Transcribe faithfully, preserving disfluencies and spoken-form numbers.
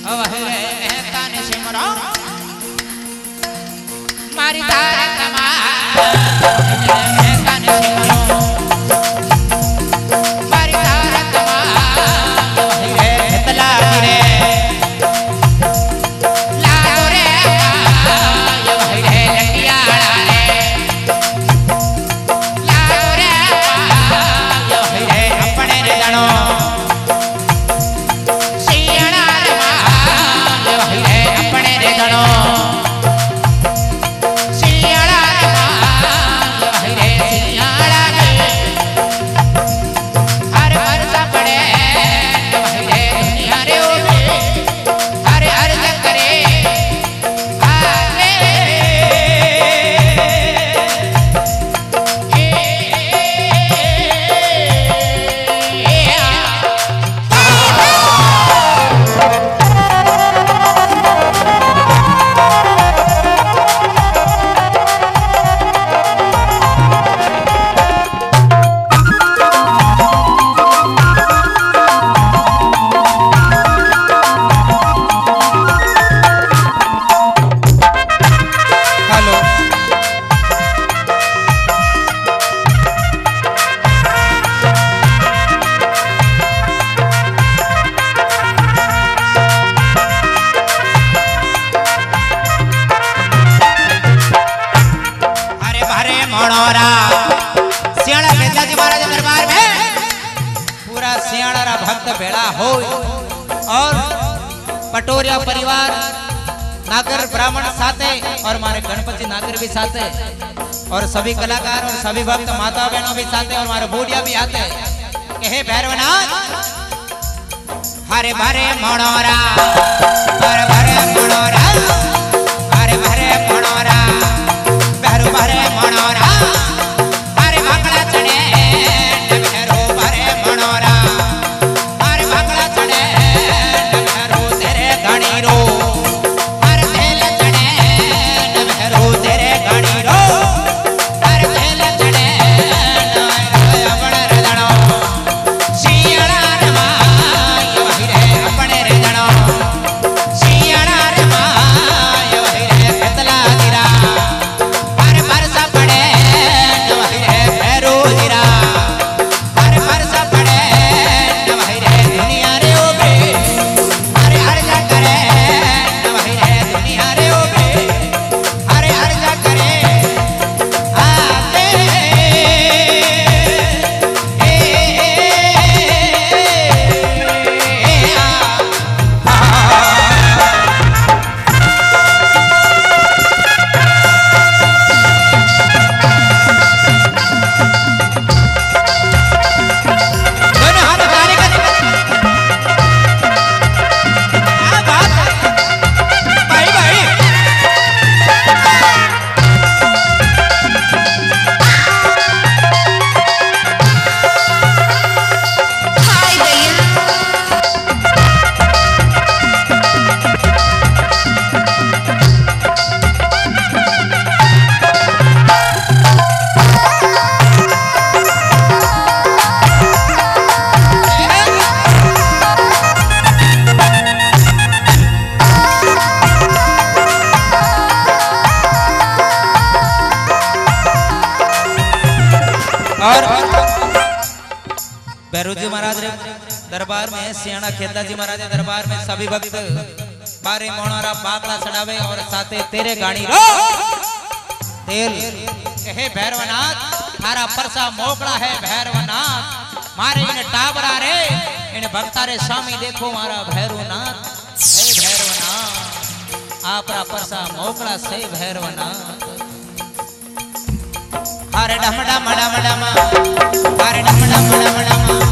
तन सिमरो मारी तारक माँ तन सिमरो मारी तारक माँ हितला रे लाओ रे यो रे लटियाला रे लाओ रे यो रे अपने रे जनो सियाड़ा खेतला जी महाराज दरबार में पूरा सियाड़ा भक्त भेड़ा हो और पटोरिया परिवार नागर ब्राह्मण साथे और हमारे गणपति नागर भी साथे और सभी कलाकार और सभी भक्त माता बहनों भी साथे और हमारे बूढ़िया भी आते कहे भैरवनाथ हरे भरे मनोरा हरे भरे मनोरा हरे भरे मनोरा भैरव भरे मनोरा और भैरव जी महाराज दरबार में सियाड़ा खेतला जी महाराज दरबार में सभी भक्त बारे मोनारा बाकड़ा चढ़ावे और साथे तेरे गाड़ी रो तेल कहे भैरवनाथ थारा परसा मोकड़ा है भैरवनाथ मारे इन टाबरा रे इन भक्ता रे स्वामी देखो मारा भैरवनाथ हे भैरवनाथ आपरा परसा मोकड़ा से भैरवनाथ हरे डम डम डम डम हरे डम डम डम डम